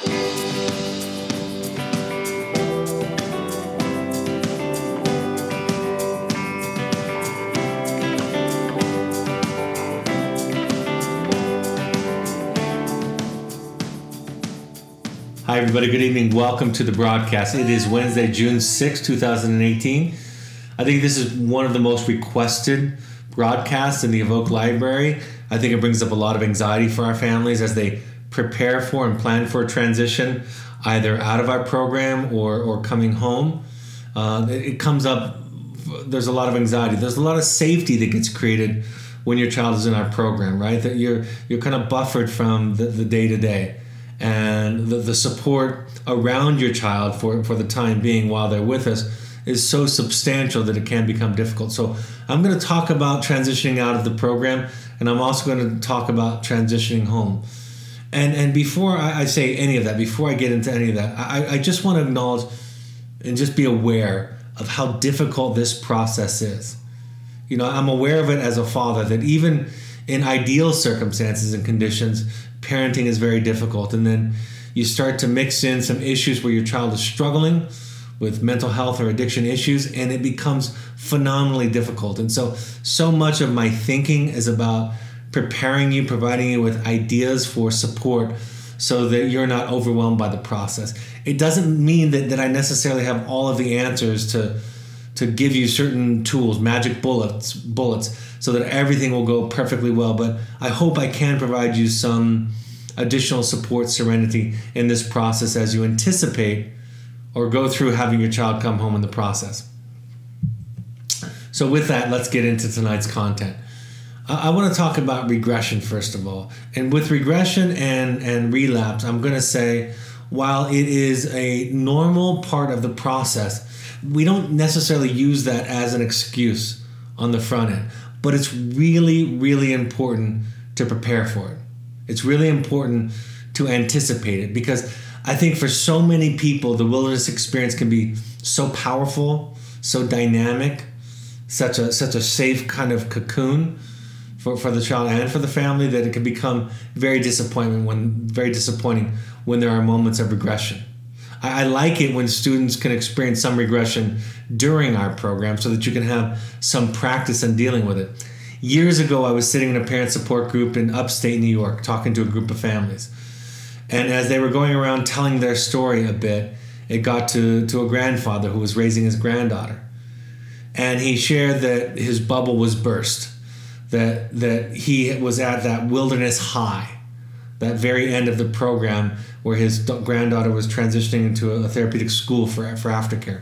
Hi, everybody. Good evening. Welcome to the broadcast. It is Wednesday, June 6, 2018. I think this is one of the most requested broadcasts in the Evoke Library. I think it brings up a lot of anxiety for our families as they prepare for and plan for a transition, either out of our program or coming home. It comes up, there's a lot of anxiety. There's a lot of safety that gets created when your child is in our program, right? That you're kind of buffered from the day-to-day. And the support around your child for the time being while they're with us is so substantial that it can become difficult. So I'm going to talk about transitioning out of the program, and I'm also going to talk about transitioning home. And before I say any of that, before I get into any of that, I just want to acknowledge and just be aware of how difficult this process is. You know, I'm aware of it as a father, that even in ideal circumstances and conditions, parenting is very difficult. And then you start to mix in some issues where your child is struggling with mental health or addiction issues, and it becomes phenomenally difficult. And so much of my thinking is about preparing you, providing you with ideas for support so that you're not overwhelmed by the process. It doesn't mean that I necessarily have all of the answers to give you certain tools, magic bullets, so that everything will go perfectly well. But I hope I can provide you some additional support, serenity in this process as you anticipate or go through having your child come home in the process. So with that, let's get into tonight's content. I want to talk about regression first of all. And with regression and relapse, I'm going to say, while it is a normal part of the process, we don't necessarily use that as an excuse on the front end, but it's really, really important to prepare for it. It's really important to anticipate it, because I think for so many people, the wilderness experience can be so powerful, so dynamic, such a safe kind of cocoon for the child and for the family, that it can become very disappointing when there are moments of regression. I like it when students can experience some regression during our program so that you can have some practice in dealing with it. Years ago, I was sitting in a parent support group in upstate New York talking to a group of families. And as they were going around telling their story a bit, it got to a grandfather who was raising his granddaughter. And he shared that his bubble was burst, that he was at that wilderness high, that very end of the program where his granddaughter was transitioning into a therapeutic school for aftercare.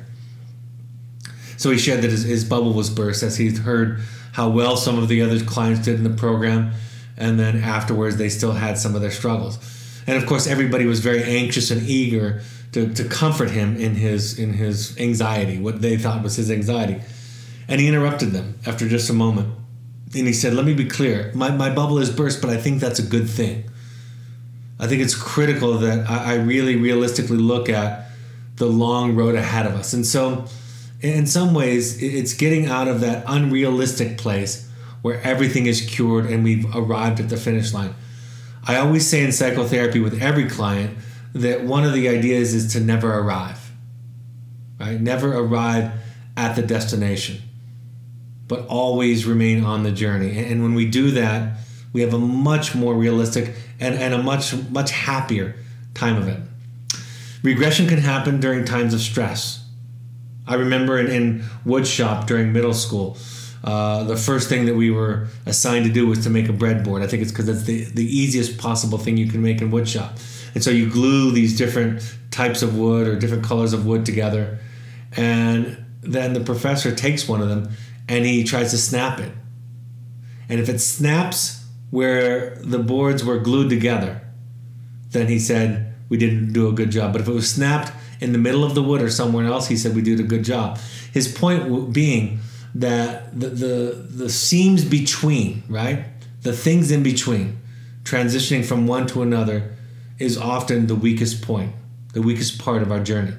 So he shared that his bubble was burst as he'd heard how well some of the other clients did in the program, and then afterwards they still had some of their struggles. And of course, everybody was very anxious and eager to comfort him in his anxiety, what they thought was his anxiety. And he interrupted them after just a moment. And he said, "Let me be clear. My bubble is burst, but I think that's a good thing. I think it's critical that I really realistically look at the long road ahead of us." And so in some ways, it's getting out of that unrealistic place where everything is cured and we've arrived at the finish line. I always say in psychotherapy with every client that one of the ideas is to never arrive, right? Never arrive at the destination, but always remain on the journey. And when we do that, we have a much more realistic and a much happier time of it. Regression can happen during times of stress. I remember in woodshop during middle school, the first thing that we were assigned to do was to make a breadboard. I think it's because that's the easiest possible thing you can make in woodshop. And so you glue these different types of wood or different colors of wood together, and then the professor takes one of them and he tries to snap it. And if it snaps where the boards were glued together, then he said we didn't do a good job. But if it was snapped in the middle of the wood or somewhere else, he said we did a good job. His point being that the seams between, right? The things in between, transitioning from one to another, is often the weakest point, the weakest part of our journey.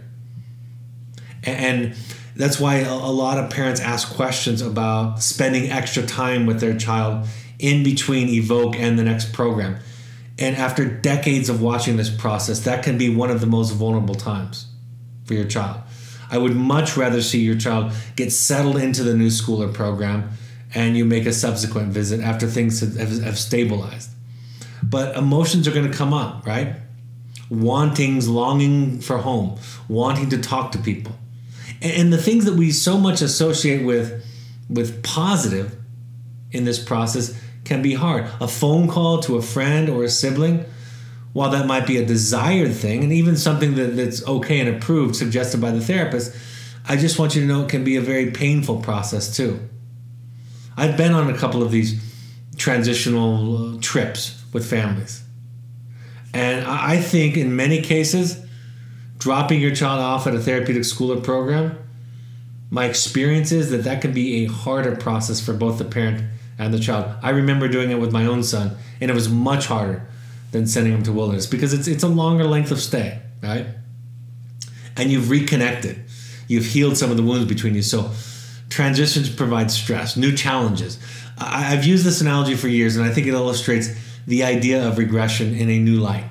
And that's why a lot of parents ask questions about spending extra time with their child in between Evoke and the next program. And after decades of watching this process, that can be one of the most vulnerable times for your child. I would much rather see your child get settled into the new school or program and you make a subsequent visit after things have stabilized. But emotions are going to come up, right? Wantings, longing for home, wanting to talk to people. And the things that we so much associate with positive in this process can be hard. A phone call to a friend or a sibling, while that might be a desired thing and even something that's okay and approved, suggested by the therapist, I just want you to know it can be a very painful process too. I've been on a couple of these transitional trips with families. And I think in many cases, dropping your child off at a therapeutic school or program, my experience is that can be a harder process for both the parent and the child. I remember doing it with my own son, and it was much harder than sending him to Wilderness because it's a longer length of stay, right? And you've reconnected. You've healed some of the wounds between you. So transitions provide stress, new challenges. I've used this analogy for years, and I think it illustrates the idea of regression in a new light.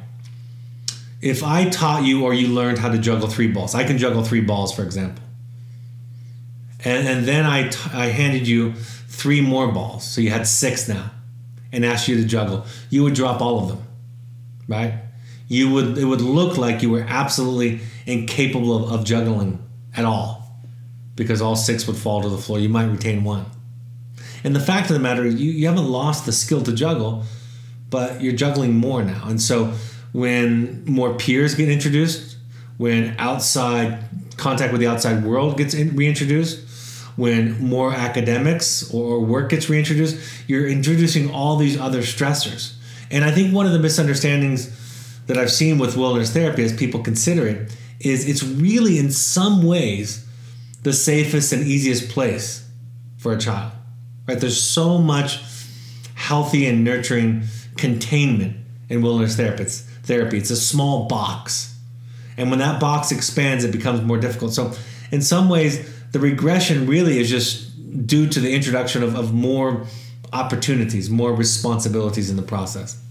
If I taught you or you learned how to juggle 3 balls, I can juggle 3 balls, for example. And then I handed you 3 more balls, so you had 6 now, and asked you to juggle, you would drop all of them, right? It would look like you were absolutely incapable of juggling at all, because all 6 would fall to the floor. You might retain 1. And the fact of the matter is you haven't lost the skill to juggle, but you're juggling more now. And so when more peers get introduced, when outside contact with the outside world gets reintroduced, when more academics or work gets reintroduced, you're introducing all these other stressors. And I think one of the misunderstandings that I've seen with wilderness therapy as people consider it is it's really in some ways the safest and easiest place for a child, right? There's so much healthy and nurturing containment in wilderness therapy. It's a small box. And when that box expands, it becomes more difficult. So in some ways, the regression really is just due to the introduction of more opportunities, more responsibilities in the process.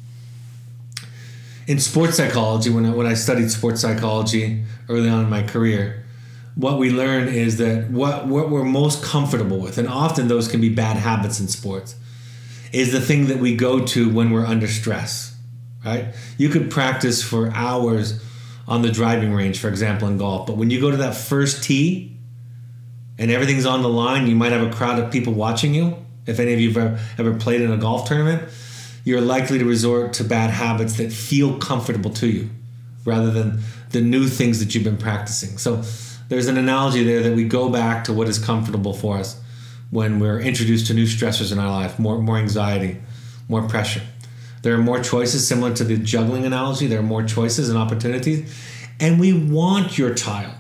In sports psychology, when I studied sports psychology early on in my career, what we learn is that what we're most comfortable with, and often those can be bad habits in sports, is the thing that we go to when we're under stress, right? You could practice for hours on the driving range, for example, in golf, but when you go to that first tee and everything's on the line, you might have a crowd of people watching you. If any of you have ever played in a golf tournament, you're likely to resort to bad habits that feel comfortable to you rather than the new things that you've been practicing. So there's an analogy there that we go back to what is comfortable for us when we're introduced to new stressors in our life, more anxiety, more pressure. There are more choices, similar to the juggling analogy. There are more choices and opportunities. And we want your child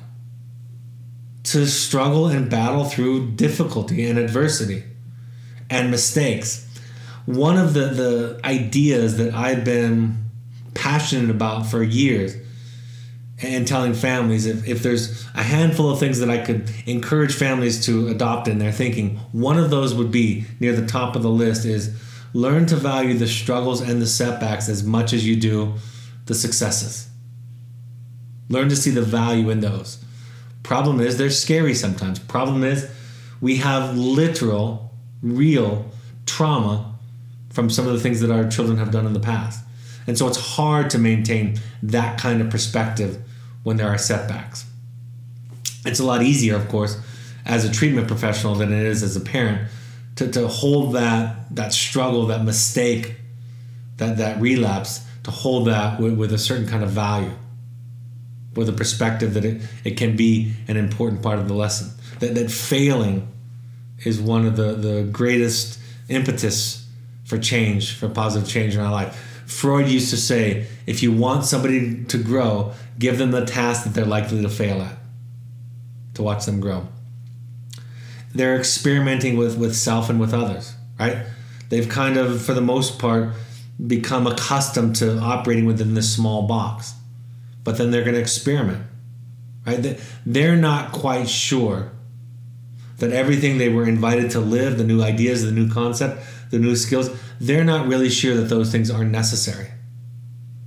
to struggle and battle through difficulty and adversity and mistakes. One of the ideas that I've been passionate about for years and telling families, if there's a handful of things that I could encourage families to adopt in their thinking, one of those would be near the top of the list is learn to value the struggles and the setbacks as much as you do the successes. Learn to see the value in those. Problem is, they're scary sometimes. Problem is, we have literal, real trauma from some of the things that our children have done in the past. And so it's hard to maintain that kind of perspective when there are setbacks. It's a lot easier, of course, as a treatment professional than it is as a parent to hold that struggle, that mistake, that relapse, to hold that with a certain kind of value, with a perspective that it can be an important part of the lesson. That failing is one of the greatest impetus for change, for positive change in our life. Freud used to say, if you want somebody to grow, give them the task that they're likely to fail at, to watch them grow. They're experimenting with self and with others, right? They've kind of, for the most part, become accustomed to operating within this small box. But then they're going to experiment, right? They're not quite sure that everything they were invited to live, the new ideas, the new concept, the new skills, they're not really sure that those things are necessary.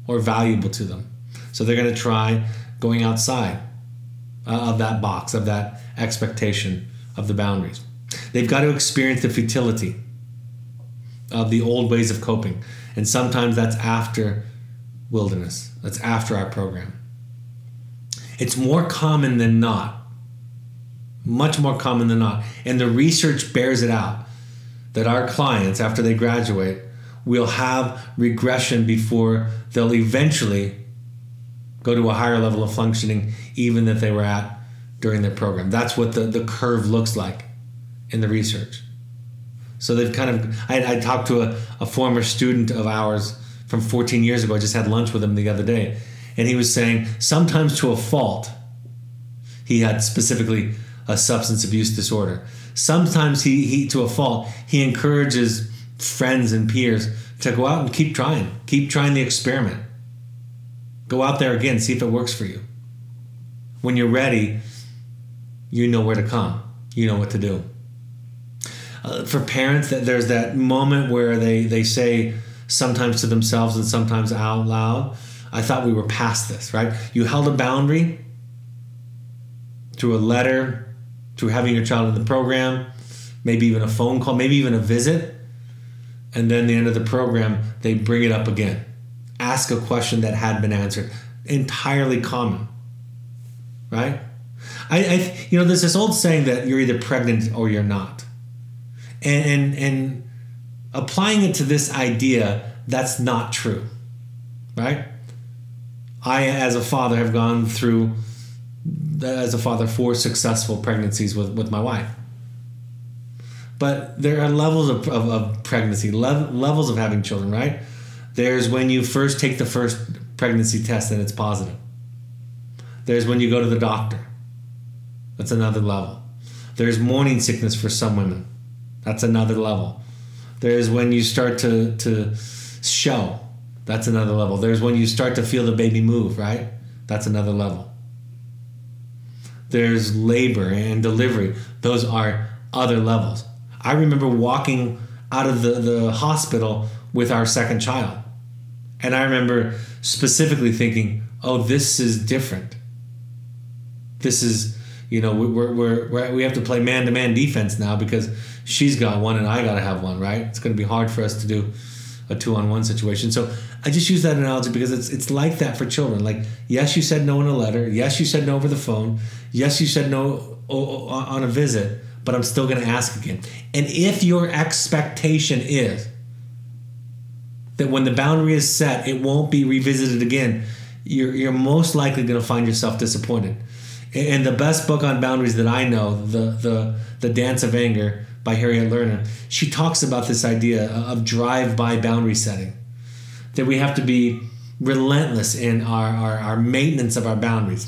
or valuable to them. So they're going to try going outside of that box, of that expectation, of the boundaries. They've got to experience the futility of the old ways of coping. And sometimes that's after wilderness. That's after our program. It's more common than not. Much more common than not. And the research bears it out that our clients, after they graduate, will have regression before they'll eventually go to a higher level of functioning even that they were at during their program. That's what the curve looks like in the research. So they've kind of, I talked to a former student of ours from 14 years ago. I just had lunch with him the other day. And he was saying sometimes to a fault, he had specifically a substance abuse disorder. Sometimes he to a fault, he encourages friends and peers to go out and keep trying the experiment. Go out there again, see if it works for you. When you're ready, you know where to come. You know what to do. For parents, there's that moment where they say sometimes to themselves and sometimes out loud, I thought we were past this, right? You held a boundary through a letter, through having your child in the program, maybe even a phone call, maybe even a visit. And then the end of the program, they bring it up again. Ask a question that had been answered. Entirely common, right? There's this old saying that you're either pregnant or you're not. And applying it to this idea, that's not true, right? I, as a father, have gone through, as a father, 4 successful pregnancies with my wife. But there are levels of pregnancy, levels of having children, right? There's when you first take the first pregnancy test and it's positive. There's when you go to the doctor. That's another level. There's morning sickness for some women. That's another level. There's when you start to show. That's another level. There's when you start to feel the baby move, right? That's another level. There's labor and delivery. Those are other levels. I remember walking out of the hospital with our second child. And I remember specifically thinking, oh, this is different. This is, we have to play man-to-man defense now because she's got one and I got to have one, right? It's going to be hard for us to do a 2-on-1 situation. So I just use that analogy because it's like that for children. Like, yes, you said no in a letter. Yes, you said no over the phone. Yes, you said no on a visit, but I'm still going to ask again. And if your expectation is that when the boundary is set, it won't be revisited again, you're most likely going to find yourself disappointed. And the best book on boundaries that I know, the Dance of Anger by Harriet Lerner, she talks about this idea of drive-by boundary setting, that we have to be relentless in our maintenance of our boundaries.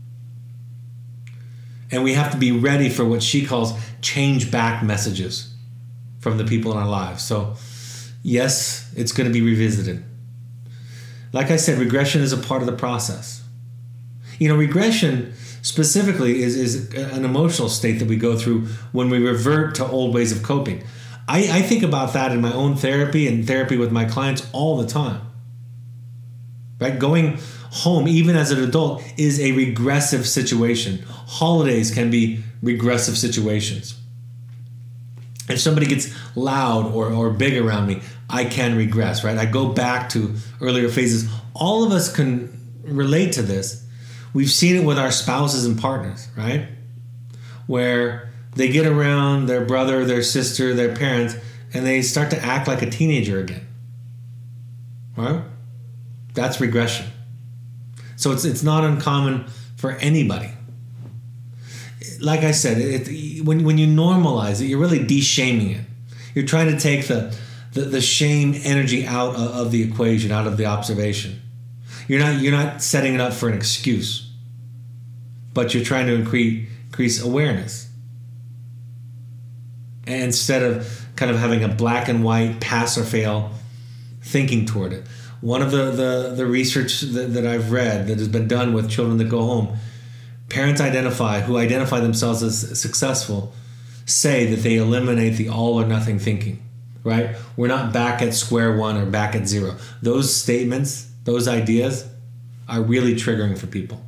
And we have to be ready for what she calls change back messages from the people in our lives. So yes, it's going to be revisited. Like I said, regression is a part of the process. Regression specifically is an emotional state that we go through when we revert to old ways of coping. I think about that in my own therapy and therapy with my clients all the time. Right? Going home, even as an adult, is a regressive situation. Holidays can be regressive situations. If somebody gets loud or big around me, I can regress, right? I go back to earlier phases. All of us can relate to this. We've seen it with our spouses and partners, right? Where they get around their brother, their sister, their parents, and they start to act like a teenager again. Right? That's regression. So it's not uncommon for anybody. Like I said, when you normalize it, you're really de-shaming it. You're trying to take the shame energy out of the equation, out of the observation. You're not setting it up for an excuse, but you're trying to increase awareness. And instead of kind of having a black and white pass or fail thinking toward it. One of the research that I've read that has been done with children that go home, parents who identify themselves as successful say that they eliminate the all or nothing thinking, right? We're not back at square one or back at zero. Those statements those ideas are really triggering for people.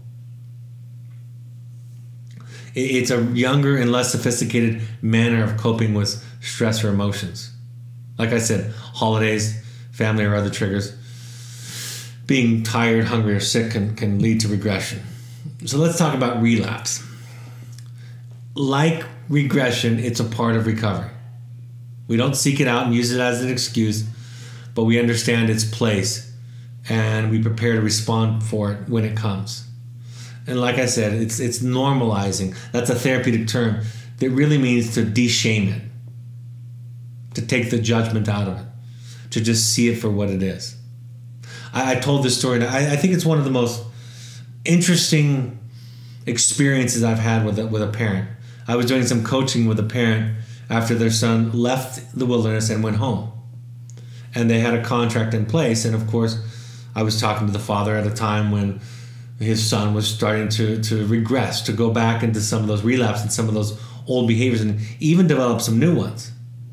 It's a younger and less sophisticated manner of coping with stress or emotions. Like I said, holidays, family, or other triggers. Being tired, hungry, or sick can lead to regression. So let's talk about relapse. Like regression, it's a part of recovery. We don't seek it out and use it as an excuse, but we understand its place and we prepare to respond for it when it comes. And like I said, it's normalizing. That's a therapeutic term that really means to de-shame it, to take the judgment out of it, to just see it for what it is. I told this story, and I think it's one of the most interesting experiences I've had with a parent. I was doing some coaching with a parent after their son left the wilderness and went home. And they had a contract in place, and of course, I was talking to the father at a time when his son was starting to regress, to go back into some of those relapses and some of those old behaviors and even develop some new ones.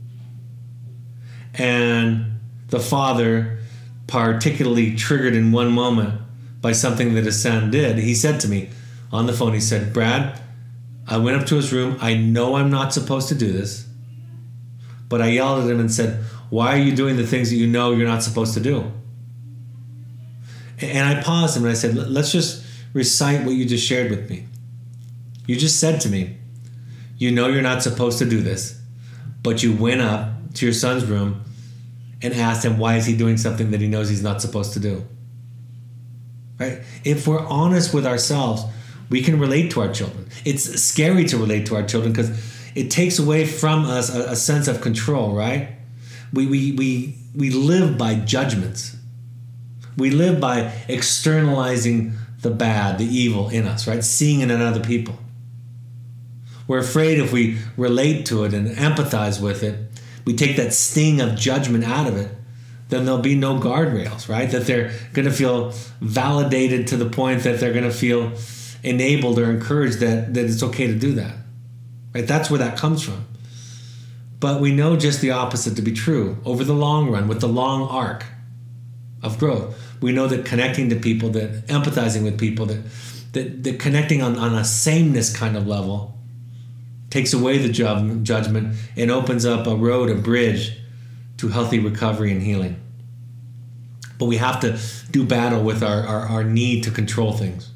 And the father, particularly triggered in one moment by something that his son did, he said to me on the phone, he said, "Brad, I went up to his room. I know I'm not supposed to do this, but I yelled at him and said, 'Why are you doing the things that you know you're not supposed to do?'" And I paused him and I said, "Let's just recite what you just shared with me. You just said to me, you know you're not supposed to do this, but you went up to your son's room and asked him why is he doing something that he knows he's not supposed to do." Right? If we're honest with ourselves, we can relate to our children. It's scary to relate to our children because it takes away from us a sense of control, right? We live by judgments. We live by externalizing the bad, the evil in us, right? Seeing it in other people. We're afraid if we relate to it and empathize with it, we take that sting of judgment out of it, then there'll be no guardrails, right? That they're going to feel validated to the point that they're going to feel enabled or encouraged that it's okay to do that, right? That's where that comes from. But we know just the opposite to be true over the long run with the long arc of growth. We know that connecting to people, that empathizing with people, that connecting on a sameness kind of level takes away the judgment and opens up a road, a bridge to healthy recovery and healing. But we have to do battle with our need to control things.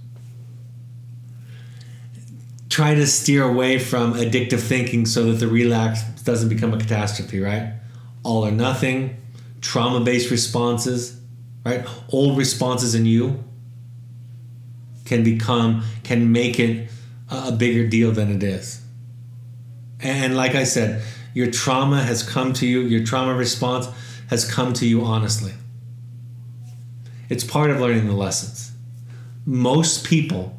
Try to steer away from addictive thinking so that the relapse doesn't become a catastrophe, right? All or nothing, trauma-based responses, right? Old responses in you can make it a bigger deal than it is. And like I said, your trauma has come to you, your trauma response has come to you honestly. It's part of learning the lessons. Most people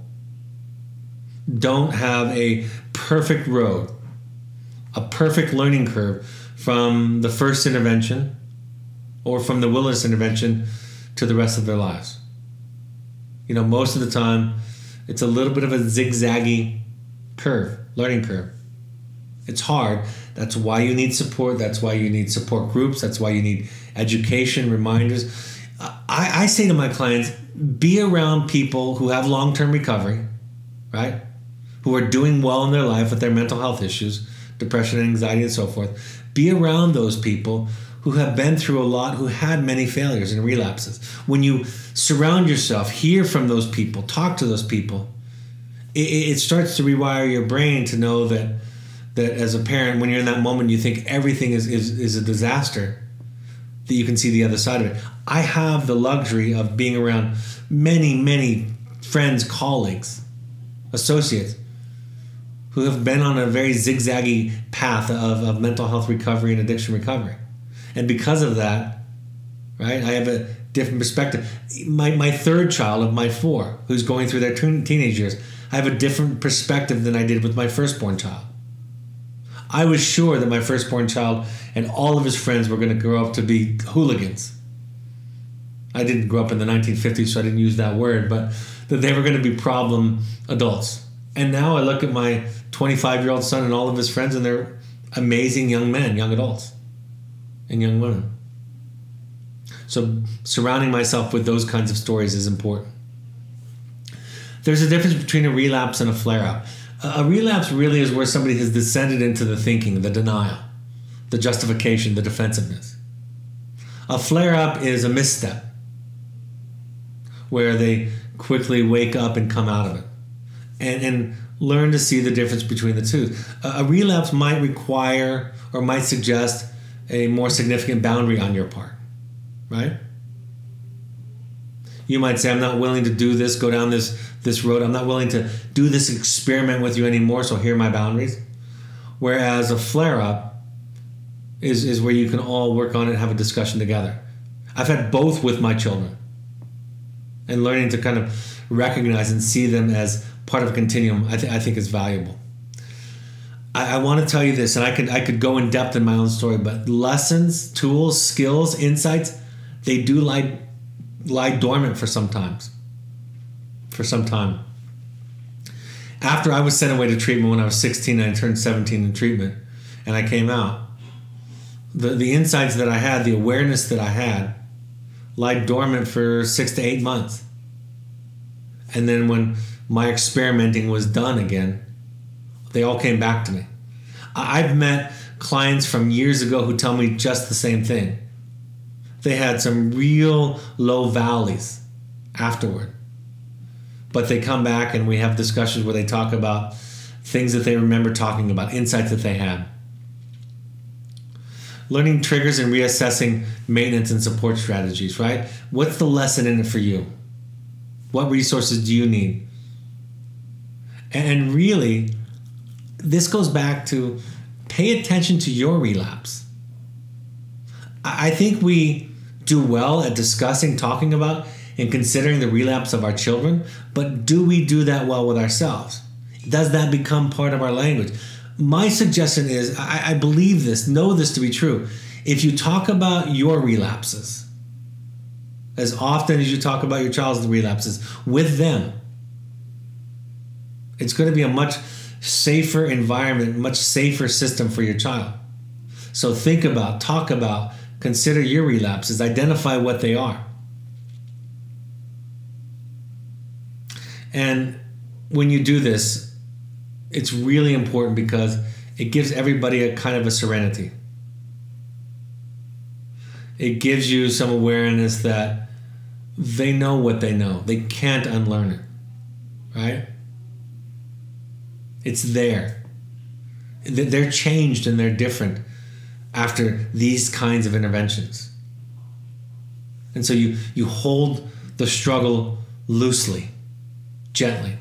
don't have a perfect road, a perfect learning curve from the first intervention or from the wilderness intervention to the rest of their lives. You know, most of the time, it's a little bit of a zigzaggy curve, learning curve. It's hard. That's why you need support. That's why you need support groups. That's why you need education, reminders. I say to my clients, be around people who have long-term recovery, right? Who are doing well in their life with their mental health issues, depression, anxiety, and so forth. Be around those people who have been through a lot, who had many failures and relapses. When you surround yourself, hear from those people, talk to those people, it starts to rewire your brain to know that as a parent, when you're in that moment, you think everything is a disaster, that you can see the other side of it. I have the luxury of being around many, many friends, colleagues, associates, who have been on a very zigzaggy path of mental health recovery and addiction recovery. And because of that, right, I have a different perspective. My third child of my four, who's going through their teenage years, I have a different perspective than I did with my firstborn child. I was sure that my firstborn child and all of his friends were going to grow up to be hooligans. I didn't grow up in the 1950s, so I didn't use that word, but that they were going to be problem adults. And now I look at my 25-year-old son and all of his friends, and they're amazing young men, young adults, and young women. So surrounding myself with those kinds of stories is important. There's a difference between a relapse and a flare-up. A relapse really is where somebody has descended into the thinking, the denial, the justification, the defensiveness. A flare-up is a misstep, where they quickly wake up and come out of it and learn to see the difference between the two. A relapse might require or might suggest a more significant boundary on your part, right? You might say, I'm not willing to do this, go down this road. I'm not willing to do this experiment with you anymore, so here are my boundaries. Whereas a flare-up is where you can all work on it and have a discussion together. I've had both with my children. And learning to kind of recognize and see them as part of a continuum, I think is valuable. I want to tell you this, and I could go in depth in my own story, but lessons, tools, skills, insights, they do lie dormant for some time. After I was sent away to treatment when I was 16, and I turned 17 in treatment, and I came out, the insights that I had, the awareness that I had, lied dormant for 6 to 8 months. And then when my experimenting was done again, they all came back to me. I've met clients from years ago who tell me just the same thing. They had some real low valleys afterward. But they come back and we have discussions where they talk about things that they remember talking about, insights that they had. Learning triggers and reassessing maintenance and support strategies, right? What's the lesson in it for you? What resources do you need? And really, this goes back to pay attention to your relapse. I think we do well at discussing, talking about, and considering the relapse of our children, but do we do that well with ourselves? Does that become part of our language? My suggestion is, I believe this, know this to be true. If you talk about your relapses as often as you talk about your child's relapses with them, it's going to be a much safer environment, much safer system for your child. So think about, talk about, consider your relapses, identify what they are. And when you do this, it's really important because it gives everybody a kind of a serenity. It gives you some awareness that they know what they know. They can't unlearn it, right? It's there. They're changed and they're different after these kinds of interventions. And so you hold the struggle loosely, gently.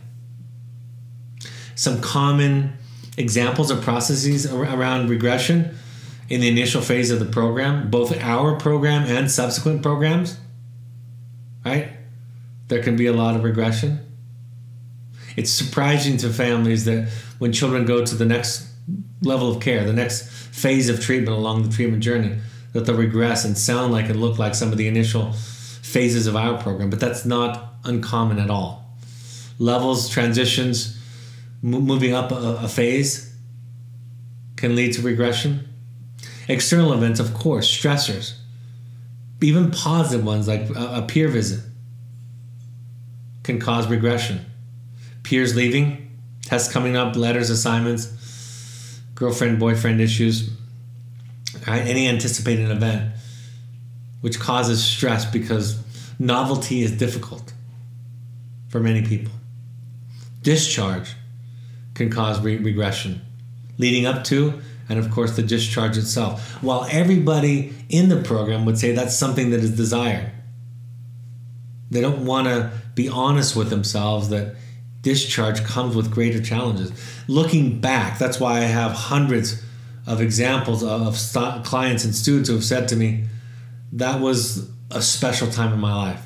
Some common examples or processes around regression in the initial phase of the program, both our program and subsequent programs, right? There can be a lot of regression. It's surprising to families that when children go to the next level of care, the next phase of treatment along the treatment journey, that they'll regress and sound like and look like some of the initial phases of our program, but that's not uncommon at all. Levels, transitions, moving up a phase can lead to regression. External events, of course, stressors, even positive ones like a peer visit can cause regression. Peers leaving, tests coming up, letters, assignments, girlfriend, boyfriend issues, right? Any anticipated event which causes stress because novelty is difficult for many people. Discharge can cause regression, leading up to, and of course the discharge itself. While everybody in the program would say that's something that is desired, they don't want to be honest with themselves that discharge comes with greater challenges. Looking back, that's why I have hundreds of examples of clients and students who have said to me, that was a special time in my life.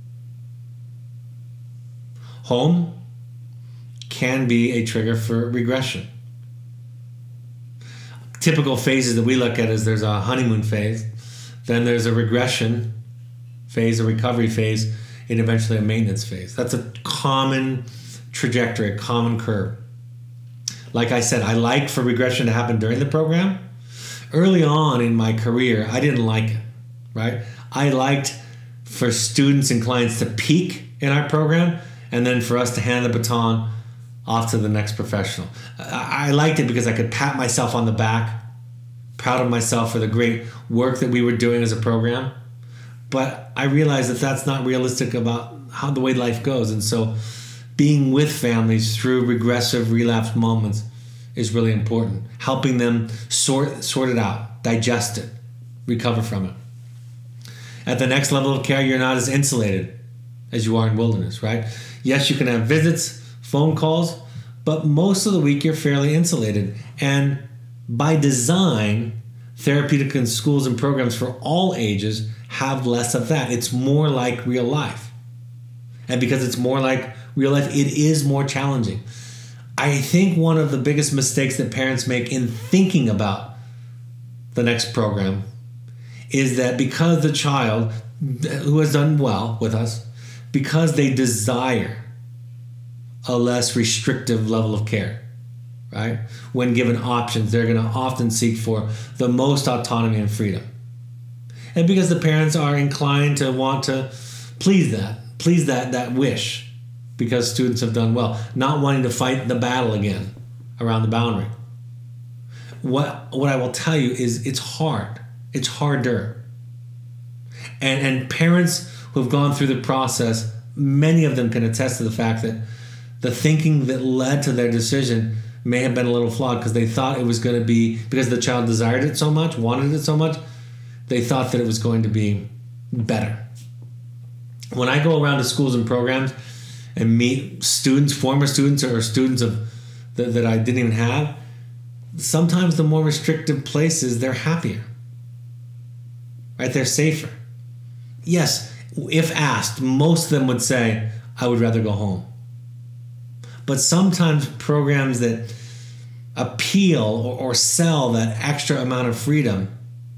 Home can be a trigger for regression. Typical phases that we look at is there's a honeymoon phase, then there's a regression phase, a recovery phase, and eventually a maintenance phase. That's a common trajectory, a common curve. Like I said, I like for regression to happen during the program. Early on in my career, I didn't like it, right? I liked for students and clients to peak in our program and then for us to hand the baton off to the next professional. I liked it because I could pat myself on the back, proud of myself for the great work that we were doing as a program. But I realized that that's not realistic about how the way life goes. And so being with families through regressive relapse moments is really important. Helping them sort it out, digest it, recover from it. At the next level of care, you're not as insulated as you are in wilderness, right? Yes, you can have visits, phone calls, but most of the week you're fairly insulated. And by design, therapeutic and schools and programs for all ages have less of that. It's more like real life. And because it's more like real life, it is more challenging. I think one of the biggest mistakes that parents make in thinking about the next program is that because the child who has done well with us, because they desire a less restrictive level of care, right? When given options, they're going to often seek for the most autonomy and freedom. And because the parents are inclined to want to please that wish, because students have done well, not wanting to fight the battle again around the boundary. What I will tell you is it's hard. It's harder. And parents who have gone through the process, many of them can attest to the fact that the thinking that led to their decision may have been a little flawed because they thought it was going to be, because the child desired it so much, wanted it so much, they thought that it was going to be better. When I go around to schools and programs and meet students, former students or students that I didn't even have, sometimes the more restrictive places, they're happier. Right? They're safer. Yes, if asked, most of them would say, I would rather go home. But sometimes programs that appeal or sell that extra amount of freedom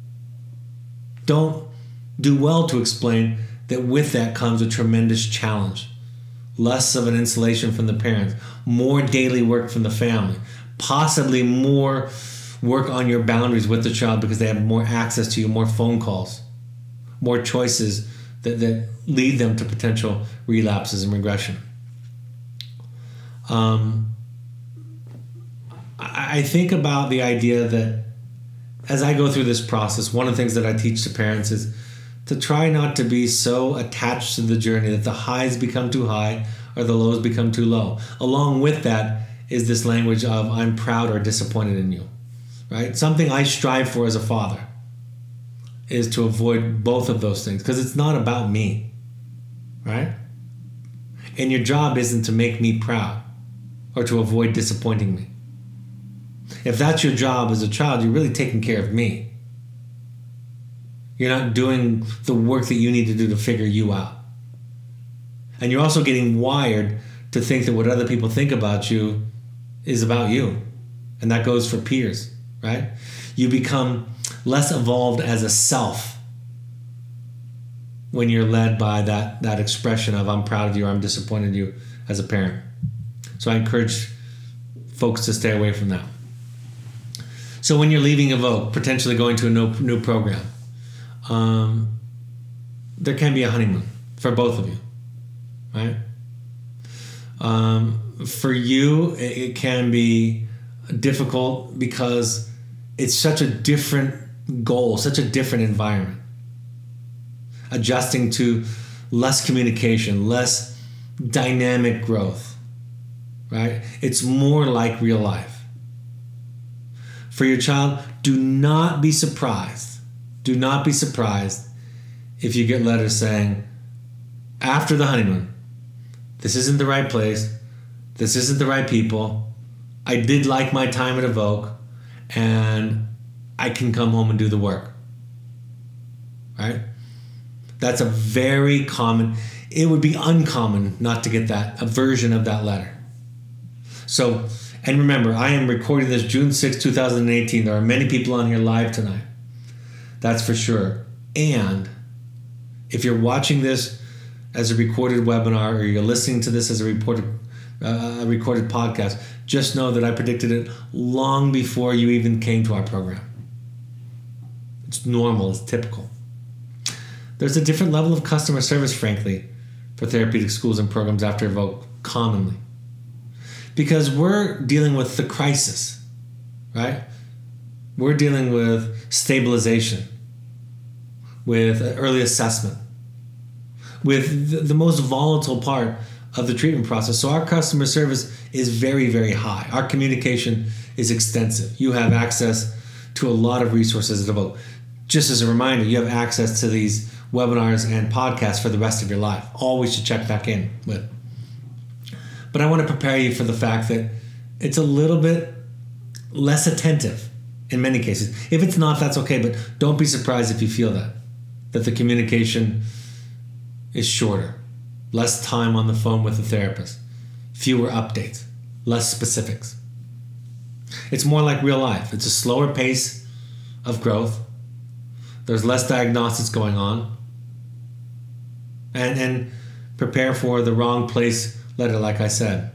don't do well to explain that with that comes a tremendous challenge. Less of an insulation from the parents, more daily work from the family, possibly more work on your boundaries with the child because they have more access to you, more phone calls, more choices that lead them to potential relapses and regression. I think about the idea that as I go through this process, one of the things that I teach to parents is to try not to be so attached to the journey that the highs become too high or the lows become too low. Along with that is this language of I'm proud or disappointed in you, right? Something I strive for as a father is to avoid both of those things because it's not about me, right? And your job isn't to make me proud or to avoid disappointing me. If that's your job as a child, you're really taking care of me. You're not doing the work that you need to do to figure you out. And you're also getting wired to think that what other people think about you is about you. And that goes for peers, right? You become less evolved as a self when you're led by that expression of I'm proud of you or I'm disappointed in you as a parent. So I encourage folks to stay away from that. So when you're leaving Evoke, potentially going to a new program, there can be a honeymoon for both of you, right? For you, it can be difficult because it's such a different goal, such a different environment. Adjusting to less communication, less dynamic growth, right? It's more like real life. For your child, do not be surprised. Do not be surprised if you get letters saying, after the honeymoon, this isn't the right place, this isn't the right people, I did like my time at Evoke, and I can come home and do the work. Right? That's a very common, it would be uncommon not to get a version of that letter. So, and remember, I am recording this June 6, 2018. There are many people on here live tonight. That's for sure. And if you're watching this as a recorded webinar or you're listening to this as a recorded podcast, just know that I predicted it long before you even came to our program. It's normal. It's typical. There's a different level of customer service, frankly, for therapeutic schools and programs after Evoke, commonly. Because we're dealing with the crisis, right? We're dealing with stabilization, with early assessment, with the most volatile part of the treatment process. So our customer service is very, very high. Our communication is extensive. You have access to a lot of resources at Evoke. Just as a reminder, you have access to these webinars and podcasts for the rest of your life. Always should check back in with. But I want to prepare you for the fact that it's a little bit less attentive in many cases. If it's not, that's okay, but don't be surprised if you feel that the communication is shorter, less time on the phone with the therapist, fewer updates, less specifics. It's more like real life. It's a slower pace of growth. There's less diagnostics going on. And prepare for the wrong place letter, like I said.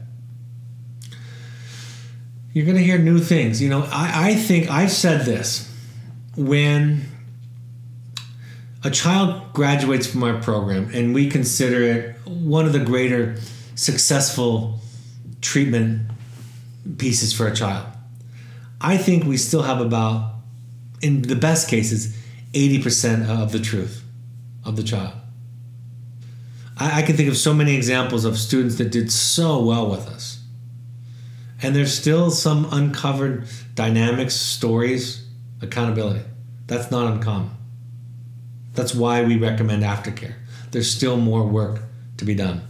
You're going to hear new things. You know, I think I've said this. When a child graduates from our program and we consider it one of the greater successful treatment pieces for a child, I think we still have about, in the best cases, 80% of the truth of the child. I can think of so many examples of students that did so well with us. And there's still some uncovered dynamics, stories, accountability. That's not uncommon. That's why we recommend aftercare. There's still more work to be done.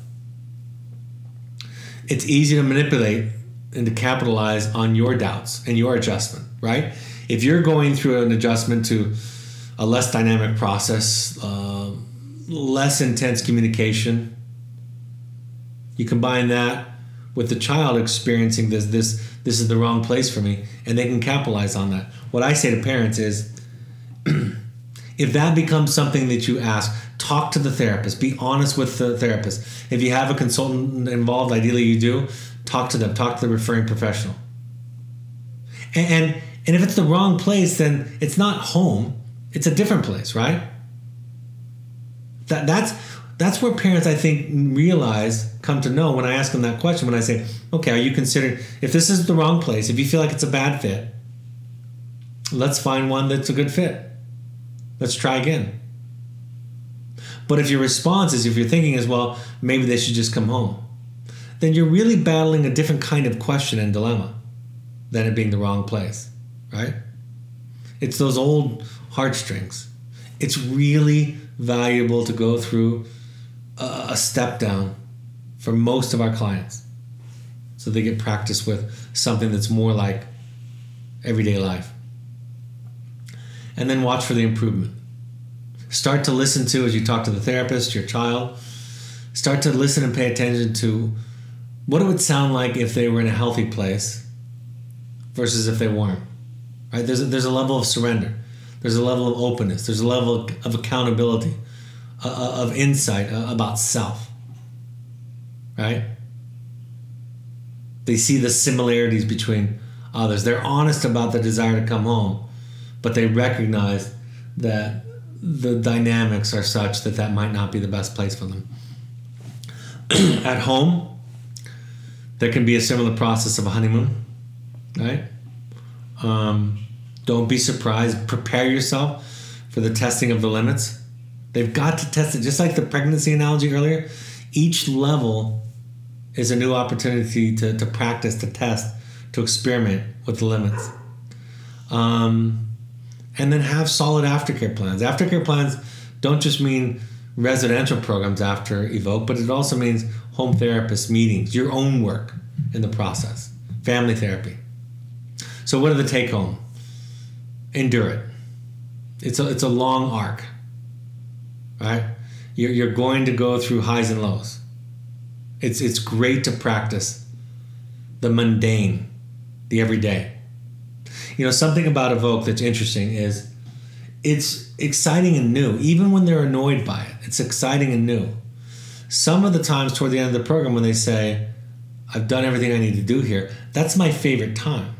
It's easy to manipulate and to capitalize on your doubts and your adjustment, right? If you're going through an adjustment to a less dynamic process, less intense communication, you combine that with the child experiencing this is the wrong place for me, and they can capitalize on that. What I say to parents is, if that becomes something that you ask, talk to the therapist. Be honest with the therapist. If you have a consultant involved, ideally you do, talk to them. Talk to the referring professional. And if it's the wrong place, then it's not home. It's a different place, right? That's where parents, I think, come to know when I ask them that question, when I say, okay, are you considering, if this is the wrong place, if you feel like it's a bad fit, let's find one that's a good fit. Let's try again. But if your response is, if your thinking is, well, maybe they should just come home, then you're really battling a different kind of question and dilemma than it being the wrong place, right? It's those old heartstrings. It's really valuable to go through a step down for most of our clients so they get practice with something that's more like everyday life. And then watch for the improvement. Start to listen to, as you talk to the therapist, your child, start to listen and pay attention to what it would sound like if they were in a healthy place versus if they weren't. Right? There's a level of surrender. There's a level of openness. There's a level of accountability, of insight about self. Right? They see the similarities between others. They're honest about the desire to come home, but they recognize that the dynamics are such that might not be the best place for them. At home, there can be a similar process of a honeymoon, right? Don't be surprised. Prepare yourself for the testing of the limits. They've got to test it. Just like the pregnancy analogy earlier, each level is a new opportunity to practice, to test, to experiment with the limits. And then have solid aftercare plans. Aftercare plans don't just mean residential programs after Evoke, but it also means home therapist meetings, your own work in the process, family therapy. So what are the take home? Endure it. It's a long arc, right? You're going to go through highs and lows. It's great to practice the mundane, the everyday. You know, something about Evoke that's interesting is it's exciting and new. Even when they're annoyed by it, it's exciting and new. Some of the times toward the end of the program when they say, I've done everything I need to do here, that's my favorite time.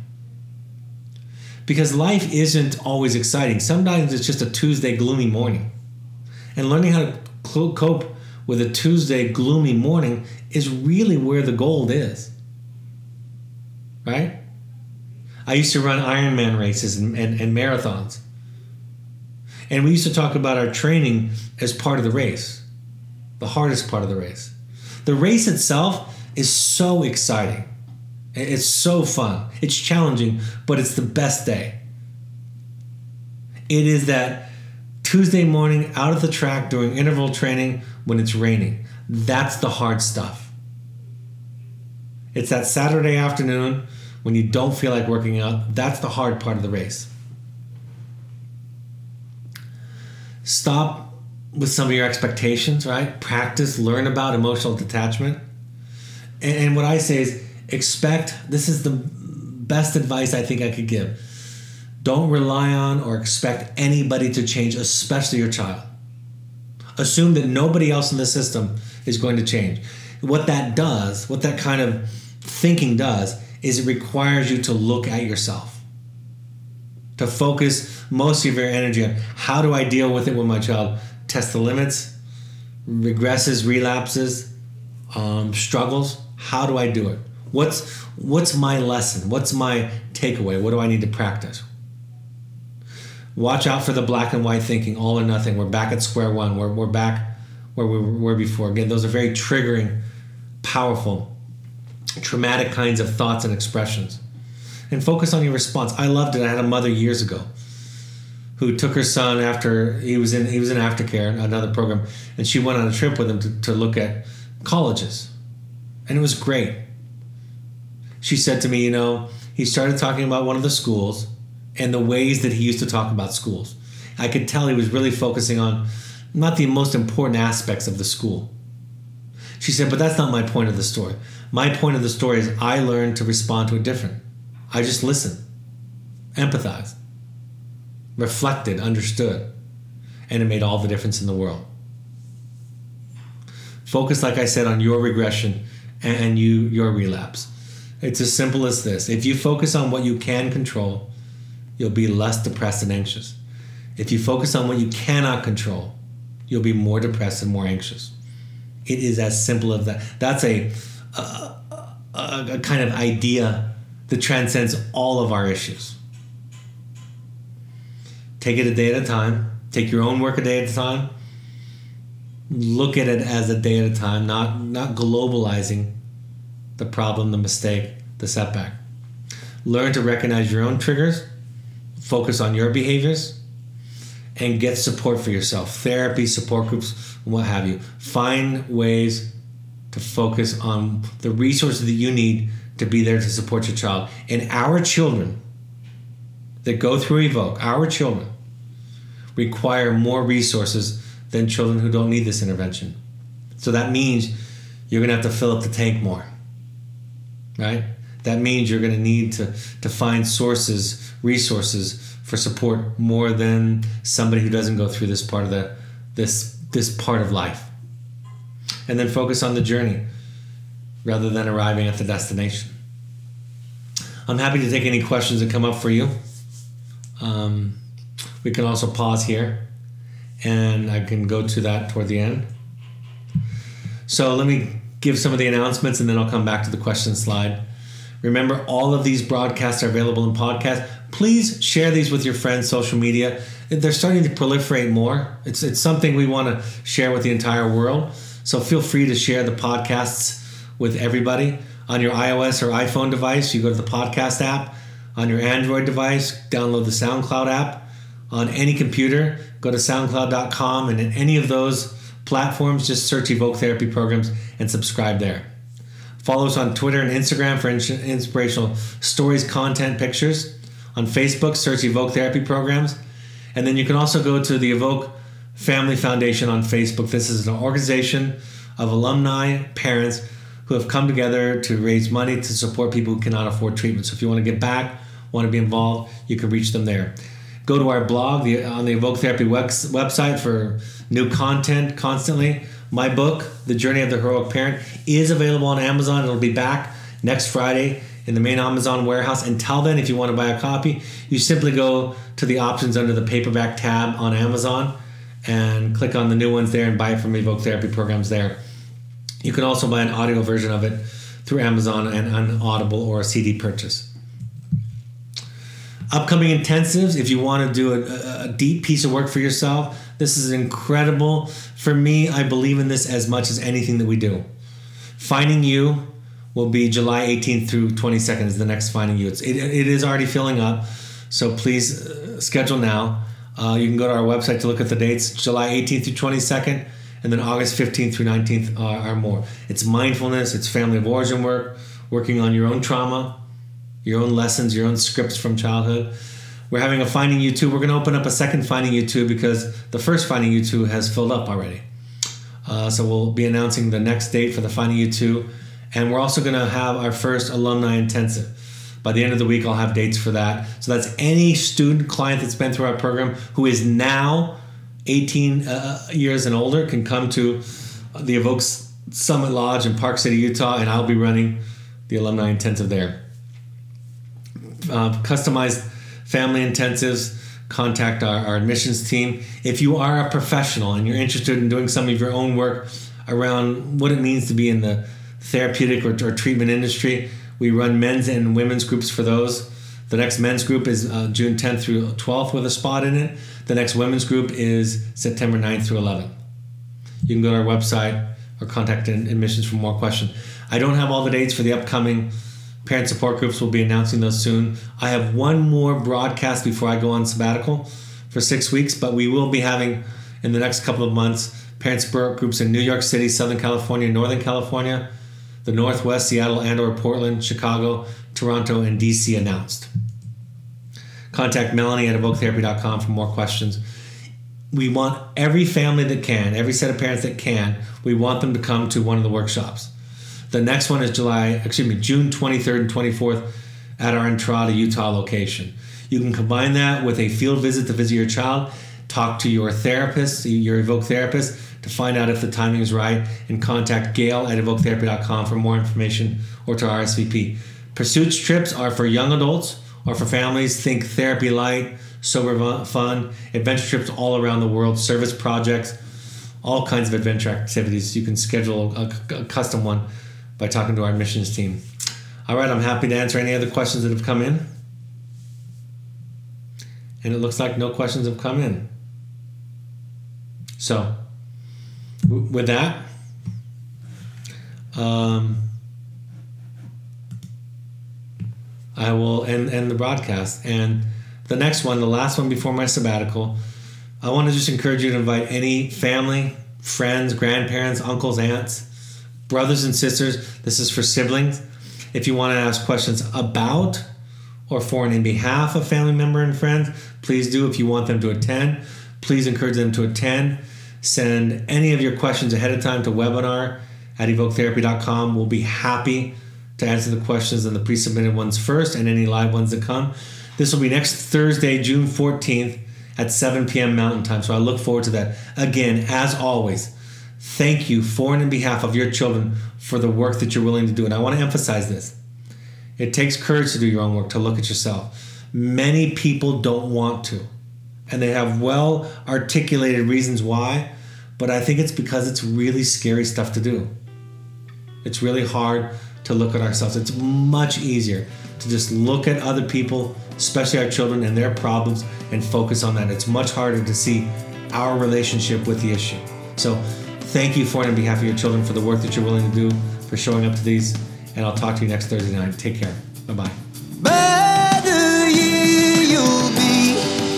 Because life isn't always exciting. Sometimes it's just a Tuesday gloomy morning. And learning how to cope with a Tuesday gloomy morning is really where the gold is. Right? I used to run Ironman races and marathons. And we used to talk about our training as part of the race, the hardest part of the race. The race itself is so exciting. It's so fun. It's challenging, but it's the best day. It is that Tuesday morning out of the track during interval training when it's raining. That's the hard stuff. It's that Saturday afternoon when you don't feel like working out. That's the hard part of the race. Stop with some of your expectations, right? Practice, learn about emotional detachment. And what I say is expect, this is the best advice I think I could give. Don't rely on or expect anybody to change, especially your child. Assume that nobody else in the system is going to change. What that does, what that kind of thinking does, is it requires you to look at yourself. To focus most of your energy on how do I deal with it with my child? Test the limits, regresses, relapses, struggles. How do I do it? What's my lesson? What's my takeaway? What do I need to practice? Watch out for the black and white thinking, all or nothing. We're back at square one. We're back where we were before. Again, those are very triggering, powerful, traumatic kinds of thoughts and expressions. And focus on your response. I loved it. I had a mother years ago who took her son after he was in aftercare, another program, and she went on a trip with him to look at colleges. And it was great. She said to me, he started talking about one of the schools and the ways that he used to talk about schools. I could tell he was really focusing on not the most important aspects of the school. She said, but that's not my point of the story. My point of the story is I learned to respond to it different. I just listened, empathized, reflected, understood, and it made all the difference in the world. Focus, like I said, on your regression and your relapse. It's as simple as this. If you focus on what you can control, you'll be less depressed and anxious. If you focus on what you cannot control, you'll be more depressed and more anxious. It is as simple as that. That's a kind of idea that transcends all of our issues. Take it a day at a time. Take your own work a day at a time. Look at it as a day at a time, not globalizing the problem, the mistake, the setback. Learn to recognize your own triggers, focus on your behaviors, and get support for yourself. Therapy, support groups, what have you. Find ways to focus on the resources that you need to be there to support your child. And our children that go through Evoke, our children, require more resources than children who don't need this intervention. So that means you're going to have to fill up the tank more, right? That means you're going to need to find resources for support more than somebody who doesn't go through this part of this part of life. And then focus on the journey rather than arriving at the destination. I'm happy to take any questions that come up for you. We can also pause here and I can go to that toward the end. So let me give some of the announcements and then I'll come back to the question slide. Remember, all of these broadcasts are available in podcast. Please share these with your friends, social media. They're starting to proliferate more. It's something we want to share with the entire world. So feel free to share the podcasts with everybody. On your iOS or iPhone device, you go to the podcast app. On your Android device, download the SoundCloud app. On any computer, go to soundcloud.com, and in any of those platforms, just search Evoke Therapy Programs and subscribe there. Follow us on Twitter and Instagram for inspirational stories, content, pictures. On Facebook, search Evoke Therapy Programs. And then you can also go to the Evoke Family Foundation on Facebook. This is an organization of alumni, parents who have come together to raise money to support people who cannot afford treatment. So if you want to get back, want to be involved, you can reach them there. Go to our blog on the Evoke Therapy website for new content constantly. My book, The Journey of the Heroic Parent, is available on Amazon. It'll be back next Friday in the main Amazon warehouse. Until then, if you want to buy a copy, you simply go to the options under the paperback tab on Amazon and click on the new ones there and buy it from Evoke Therapy Programs there. You can also buy an audio version of it through Amazon and on Audible or a CD purchase. Upcoming intensives, if you want to do a deep piece of work for yourself, this is incredible. For me, I believe in this as much as anything that we do. Finding You will be July 18th through 22nd is the next Finding You. It is already filling up, so please schedule now. You can go to our website to look at the dates. July 18th through 22nd, and then August 15th through 19th are more. It's mindfulness, it's family of origin work, working on your own trauma, your own lessons, your own scripts from childhood. We're having a Finding You 2. We're going to open up a second Finding You 2 because the first Finding You 2 has filled up already. So we'll be announcing the next date for the Finding You 2. And we're also going to have our first alumni intensive. By the end of the week, I'll have dates for that. So that's any student, client that's been through our program who is now 18 years and older can come to the Evoke Summit Lodge in Park City, Utah, and I'll be running the alumni intensive there. Customized family intensives, contact our admissions team. If you are a professional and you're interested in doing some of your own work around what it means to be in the therapeutic or treatment industry, we run men's and women's groups for those. The next men's group is June 10th through 12th with a spot in it. The next women's group is September 9th through 11th. You can go to our website or contact admissions for more questions. I don't have all the dates for the upcoming parent support groups. We'll be announcing those soon. I have one more broadcast before I go on sabbatical for 6 weeks, but we will be having in the next couple of months parent support groups in New York City, Southern California, Northern California, the Northwest, Seattle, and/or Portland, Chicago, Toronto, and DC announced. Contact Melanie at evoketherapy.com for more questions. We want every family that can, every set of parents that can, we want them to come to one of the workshops. The next one is June 23rd and 24th at our Entrada, Utah location. You can combine that with a field visit to visit your child, talk to your therapist, your Evoke therapist, to find out if the timing is right, and contact Gail at evoketherapy.com for more information or to RSVP. Pursuits trips are for young adults or for families. Think therapy light, sober fun, adventure trips all around the world, service projects, all kinds of adventure activities. You can schedule a custom one by talking to our admissions team. All right, I'm happy to answer any other questions that have come in. And it looks like no questions have come in. So, with that, I will end the broadcast. And the next one, the last one before my sabbatical, I want to just encourage you to invite any family, friends, grandparents, uncles, aunts, brothers and sisters. This is for siblings. If you want to ask questions about or for and in behalf of family member and friends, please do. If you want them to attend, please encourage them to attend. Send any of your questions ahead of time to webinar@evoketherapy.com. We'll be happy to answer the questions and the pre-submitted ones first and any live ones that come. This will be next Thursday, June 14th at 7 p.m. Mountain Time. So I look forward to that. Again, as always, thank you for and in behalf of your children for the work that you're willing to do. And I want to emphasize this. It takes courage to do your own work, to look at yourself. Many people don't want to. And they have well-articulated reasons why. But I think it's because it's really scary stuff to do. It's really hard to look at ourselves. It's much easier to just look at other people, especially our children and their problems, and focus on that. It's much harder to see our relationship with the issue. So thank you for and on behalf of your children for the work that you're willing to do, for showing up to these, and I'll talk to you next Thursday night. Take care. Bye-bye. Better year you'll be.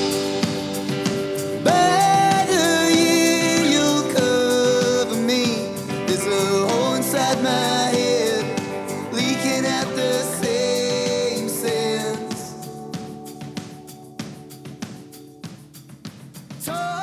Better year you'll cover me. There's a hole inside my head, leaking at the same sense.